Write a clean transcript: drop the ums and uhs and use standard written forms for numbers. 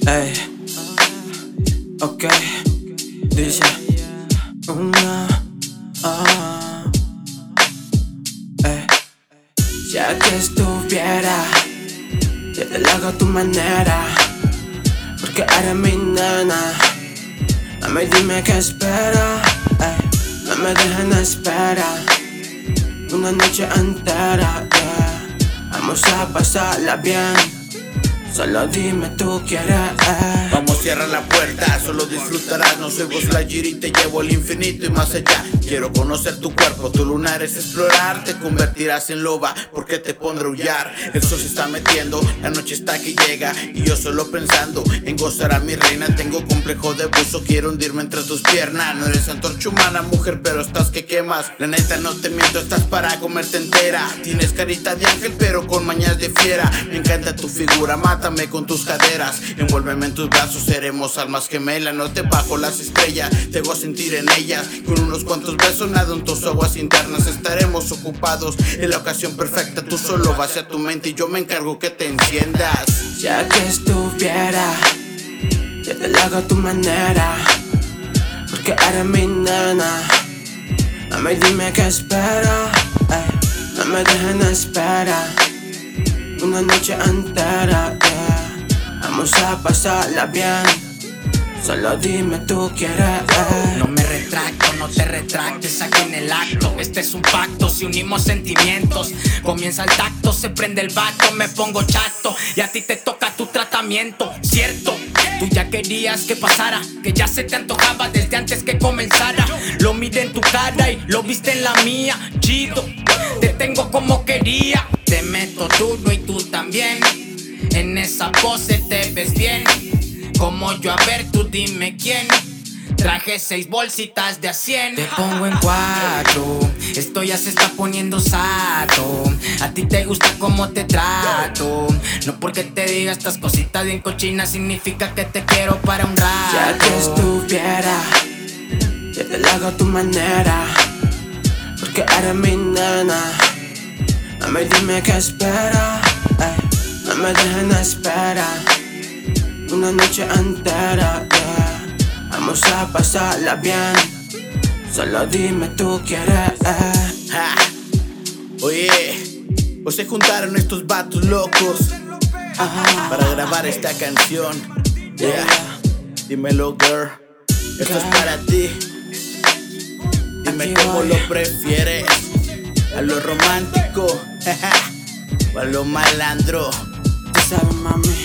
Ey, ok, dice una, ey. Si aquí estuviera, yo te lo hago a tu manera, porque eres mi nena. Mami, dime qué espera, ey. No me dejen espera una noche entera, yeah. Vamos a pasarla bien. Solo dime tú quieres. Vamos, cierra la puerta, solo disfrutarás. No soy Buzz Lightyear y te llevo al infinito y más allá. Quiero conocer tu cuerpo, tu lunar es explorar. Te convertirás en loba porque te pondré a aullar. El sol se está metiendo, la noche está que llega y yo solo pensando en gozar a mi reina. Tengo complejo de buzo, quiero hundirme entre tus piernas. No eres antorcha humana, mujer, pero estás que quemas. La neta no te miento, estás para comerte entera. Tienes carita de ángel pero con mañas de fiera. Me encanta tu figura, mátame con tus caderas. Envuélveme en tus brazos, seremos almas gemelas. No te bajo las estrellas, te voy a sentir en ellas. Con unos cuantos besos nado en tus aguas internas. Estaremos ocupados en la ocasión perfecta. Tú solo vas a tu mente y yo me encargo que te enciendas. Si aquí estuviera, yo te lo hago a tu manera, porque eres mi nena. Mami, dime qué espera, ey. No me dejen espera una noche entera, yeah. Vamos a pasarla bien. Solo dime tú quieres. No me retracto, no te retractes aquí en el acto. Este es un pacto, si unimos sentimientos. Comienza el tacto, se prende el vato, me pongo chato y a ti te toca tu tratamiento, ¿cierto? Tú ya querías que pasara, que ya se te antojaba desde antes que comenzara. Lo miré en tu cara y lo viste en la mía, chido. Te tengo como quería, te meto duro y tú también. En esa pose te ves bien, como yo, a ver, tú dime quién. Traje 6 bolsitas de a 100. Te pongo en 4, esto ya se está poniendo sato. A ti te gusta cómo te trato. No porque te diga estas cositas bien cochinas significa que te quiero para un rato. Si aquí estuviera, yo te lo hago a tu manera, porque eres mi nena. Mami, dime qué espera, ey. No me dejen espera una noche entera, yeah. Vamos a pasarla bien. Solo dime tú quieres. Ja. Oye, pues se juntaron estos vatos locos para grabar esta canción, yeah. Dímelo, girl, esto es para ti. Dime cómo lo prefieres, a lo romántico o a lo malandro. Tú sabes, mami.